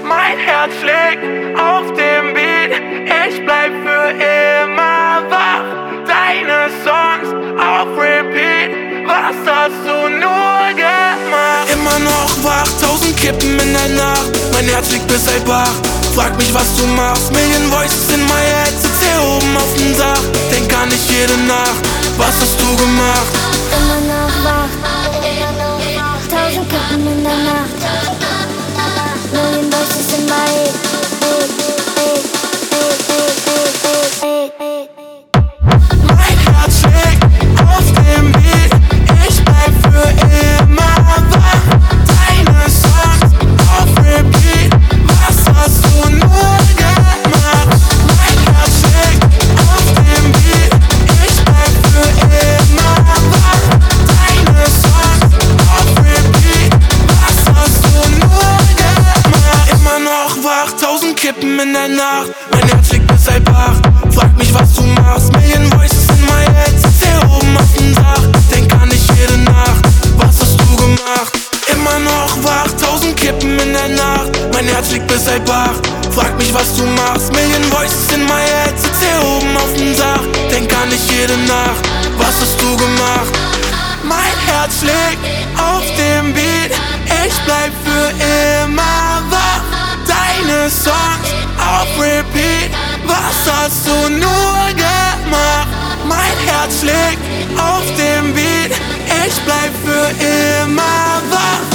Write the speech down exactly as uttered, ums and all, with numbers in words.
Mein Herz schlägt auf dem Beat, ich bleib für immer wach. Deine Songs auf Repeat, was hast du nur gemacht? Immer noch wach, tausend Kippen in der Nacht. Mein Herz schlägt bis halb acht, frag mich was du machst. Million Voices in my head, sitz hier oben auf dem Dach. Denk an dich jede Nacht, was hast du gemacht? Immer noch wach, tausend Kippen in der Nacht. Million voices in my head. Mein Herz schlägt auf dem Beat, ich bleib für immer wach. Deine Songs auf Repeat, was hast du nur gemacht? Mein Herz schlägt auf dem Beat, ich bleib für immer wach. Deine Songs auf Repeat, was hast du nur gemacht? Immer noch wach, tausend Kippen in der Nacht. Mein Herz schlägt bis halb acht, frag mich was du machst. Million Voices in my head, sitz hier oben auf dem Dach. Denk an dich jede Nacht, was hast du gemacht? Immer noch wach, tausend Kippen in der Nacht. Mein Herz schlägt bis halb acht, frag mich was du machst. Million Voices in my head, sitz hier oben auf dem Dach. Denk an dich jede Nacht, was hast du gemacht? Mein Herz schlägt auf dem Beat, ich bleib für immer wach. Deine Songs auf Repeat, was hast du nur gemacht? Mein Herz schlägt auf dem Beat, ich bleib für immer wach.